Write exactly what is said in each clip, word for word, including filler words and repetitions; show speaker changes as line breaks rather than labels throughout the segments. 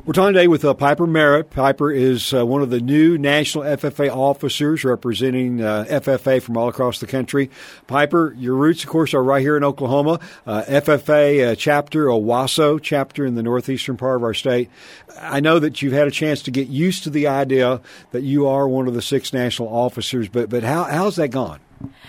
We're talking today with uh, Piper Merritt. Piper is uh, one of the new National F F A officers representing uh, F F A from all across the country. Piper, your roots, of course, are right here in Oklahoma. Uh, F F A uh, chapter, Owasso chapter in the northeastern part of our state. I know that you've had a chance to get used to the idea that you are one of the six national officers, but but how how's that gone?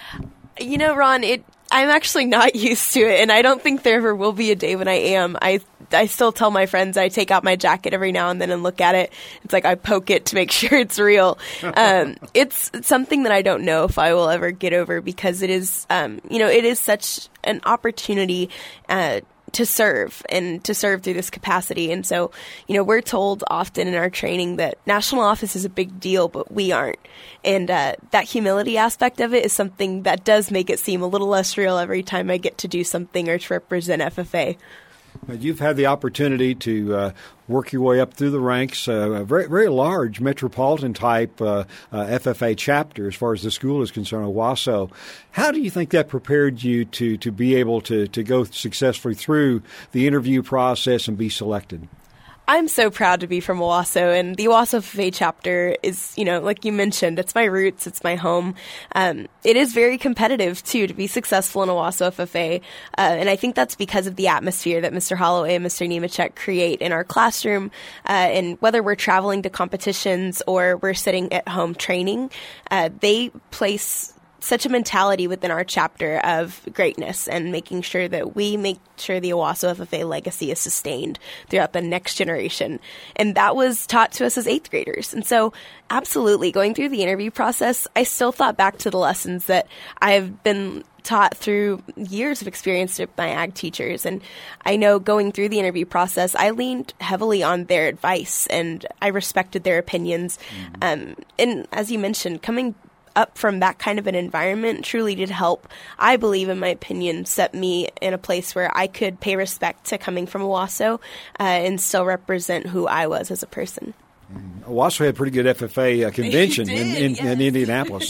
You know, Ron, it I'm actually not used to it, and I don't think there ever will be a day when I am. I I still tell my friends I take out my jacket every now and then and look at it. It's like I poke it to make sure it's real. Um, it's, it's something that I don't know if I will ever get over because it is, um, you know, it is such an opportunity uh, to serve and to serve through this capacity. And so, you know, we're told often in our training that national office is a big deal, but we aren't. And uh, that humility aspect of it is something that does make it seem a little less real every time I get to do something or to represent F F A.
You've had the opportunity to uh, work your way up through the ranks, uh, a very, very large metropolitan-type uh, uh, F F A chapter as far as the school is concerned, Owasso. How do you think that prepared you to, to be able to, to go successfully through the interview process and be selected?
I'm so proud to be from Owasso, and the Owasso F F A chapter is, you know, like you mentioned, it's my roots, it's my home. Um, it is very competitive, too, to be successful in Owasso F F A, uh, and I think that's because of the atmosphere that Mister Holloway and Mister Nemechek create in our classroom, uh, and whether we're traveling to competitions or we're sitting at home training, uh, they place such a mentality within our chapter of greatness and making sure that we make sure the Owasso F F A legacy is sustained throughout the next generation. And that was taught to us as eighth graders. And so absolutely, going through the interview process, I still thought back to the lessons that I've been taught through years of experience with my ag teachers. And I know going through the interview process, I leaned heavily on their advice and I respected their opinions. Mm-hmm. Um, and as you mentioned, coming up from that kind of an environment truly did help, I believe, in my opinion, set me in a place where I could pay respect to coming from Owasso uh, and still represent who I was as a person.
Owasso had a pretty good F F A uh, convention
did,
in, in,
yes.
in Indianapolis.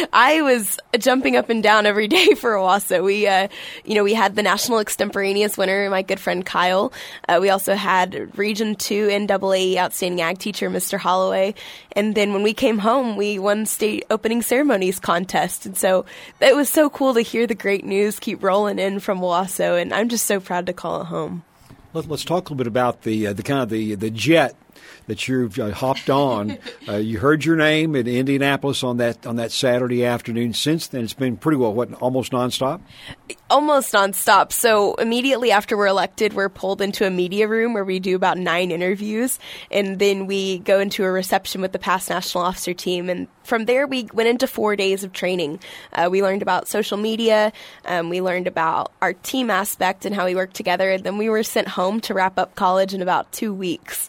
I was jumping up and down every day for Owasso. We, uh, you know, we had the national extemporaneous winner, my good friend Kyle. Uh, we also had Region Two N double A outstanding ag teacher, Mister Holloway. And then when we came home, we won state opening ceremonies contest. And so it was so cool to hear the great news keep rolling in from Owasso. And I'm just so proud to call it home.
Let, let's talk a little bit about the uh, the kind of the the jet that you've uh, hopped on. Uh, you heard your name in Indianapolis on that on that Saturday afternoon. Since then, it's been pretty well, what, almost nonstop?
Almost nonstop. So immediately after we're elected, we're pulled into a media room where we do about nine interviews, and then we go into a reception with the past national officer team. And from there, we went into four days of training. Uh, we learned about social media. Um, we learned about our team aspect and how we work together. And then we were sent home to wrap up college in about two weeks.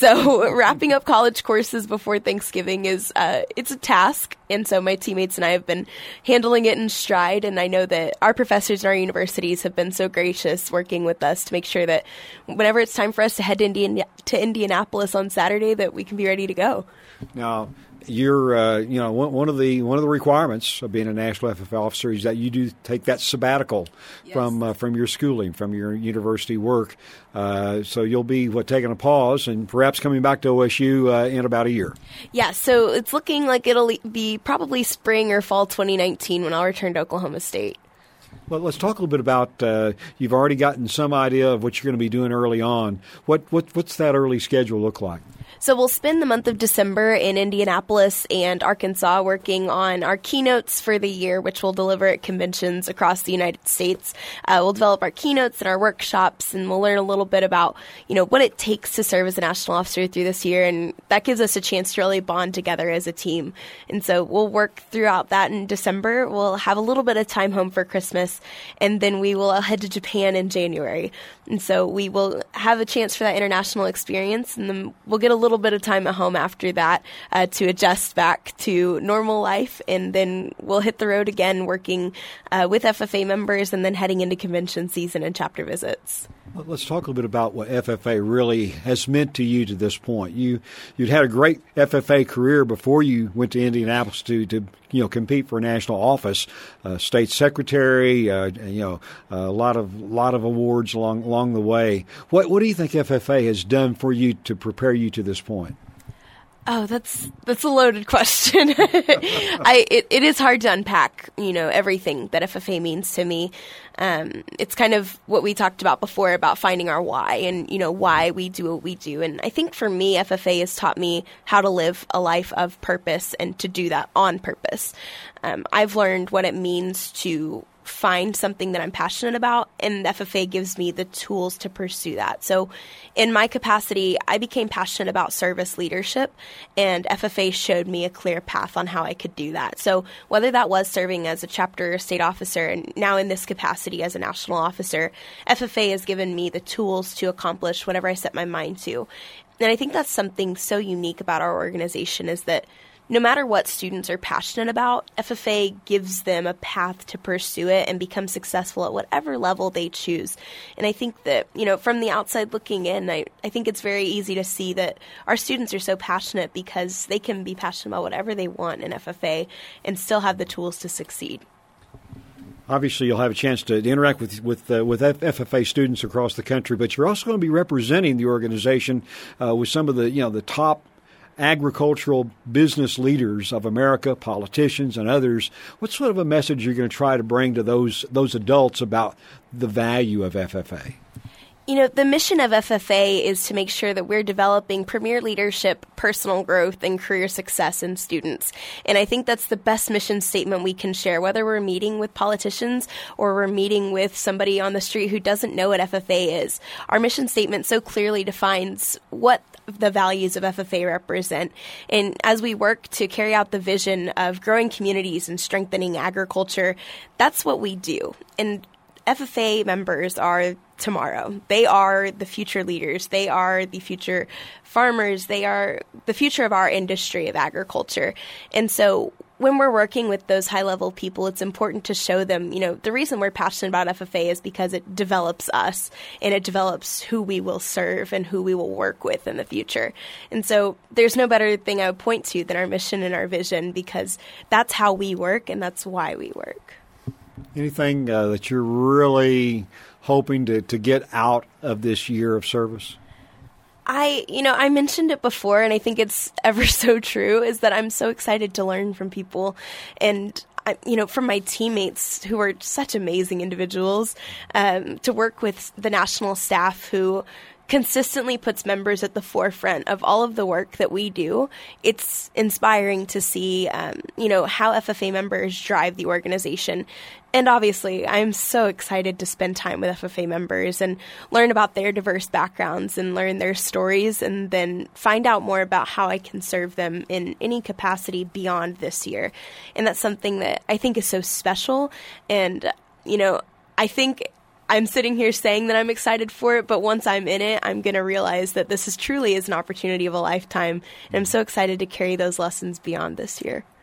So wrapping up college courses before Thanksgiving is uh, it's a task. And so my teammates and I have been handling it in stride. And I know that our professors in our universities have been so gracious working with us to make sure that whenever it's time for us to head to, Indian- to Indianapolis on Saturday, that we can be ready to go.
Now, you're, uh, you know, one, one of the one of the requirements of being a national F F A officer is that you do take that sabbatical yes. from uh, from your schooling, from your university work. Uh, so you'll be what taking a pause and perhaps coming back to O S U uh, in about a year.
Yeah, so it's looking like it'll be probably spring or fall twenty nineteen when I'll return to Oklahoma State.
Well, let's talk a little bit about, uh, you've already gotten some idea of what you're going to be doing early on. What, what What's that early schedule look like?
So we'll spend the month of December in Indianapolis and Arkansas working on our keynotes for the year, which we'll deliver at conventions across the United States. Uh, we'll develop our keynotes and our workshops, and we'll learn a little bit about, you know, what it takes to serve as a national officer through this year, and that gives us a chance to really bond together as a team. And so we'll work throughout that in December. We'll have a little bit of time home for Christmas, and then we will head to Japan in January. And so we will have a chance for that international experience, and then we'll get a little bit of time at home after that uh, to adjust back to normal life, and then we'll hit the road again working uh, with F F A members and then heading into convention season and chapter visits.
Well, let's talk a little bit about what F F A really has meant to you to this point. You you'd had a great F F A career before you went to Indianapolis to, to you know compete for a national office, uh, state secretary, uh, you know a lot of lot of awards along along the way. What what do you think F F A has done for you to prepare you to this point?
Oh, that's that's a loaded question. I it, it is hard to unpack, you know, everything that F F A means to me. Um, it's kind of what we talked about before about finding our why and, you know, why we do what we do. And I think for me, F F A has taught me how to live a life of purpose and to do that on purpose. Um, I've learned what it means to find something that I'm passionate about, and F F A gives me the tools to pursue that. So in my capacity, I became passionate about service leadership, and F F A showed me a clear path on how I could do that. So whether that was serving as a chapter or state officer, and now in this capacity as a national officer, F F A has given me the tools to accomplish whatever I set my mind to. And I think that's something so unique about our organization is that no matter what students are passionate about, F F A gives them a path to pursue it and become successful at whatever level they choose. And I think that, you know, from the outside looking in, I, I think it's very easy to see that our students are so passionate because they can be passionate about whatever they want in F F A and still have the tools to succeed.
Obviously, you'll have a chance to interact with with uh, with F F A students across the country, but you're also going to be representing the organization uh, with some of the, you know, the top agricultural business leaders of America, politicians and others. What sort of a message you're going to try to bring to those those adults about the value of F F A?
You know, the mission of F F A is to make sure that we're developing premier leadership, personal growth, and career success in students. And I think that's the best mission statement we can share, whether we're meeting with politicians or we're meeting with somebody on the street who doesn't know what F F A is. Our mission statement so clearly defines what the values of F F A represent. And as we work to carry out the vision of growing communities and strengthening agriculture, that's what we do. And F F A members are tomorrow. They are the future leaders. They are the future farmers. They are the future of our industry of agriculture. And so when we're working with those high-level people, it's important to show them, you know, the reason we're passionate about F F A is because it develops us and it develops who we will serve and who we will work with in the future. And so there's no better thing I would point to than our mission and our vision, because that's how we work and that's why we work.
Anything uh, that you're really hoping to, to get out of this year of service?
I, you know, I mentioned it before, and I think it's ever so true, is that I'm so excited to learn from people and, I, you know, from my teammates who are such amazing individuals, um, to work with the national staff who consistently puts members at the forefront of all of the work that we do. It's inspiring to see, um, you know, how F F A members drive the organization. And obviously, I'm so excited to spend time with F F A members and learn about their diverse backgrounds and learn their stories, and then find out more about how I can serve them in any capacity beyond this year. And that's something that I think is so special. And, you know, I think I'm sitting here saying that I'm excited for it, but once I'm in it, I'm going to realize that this is truly is an opportunity of a lifetime. And I'm so excited to carry those lessons beyond this year.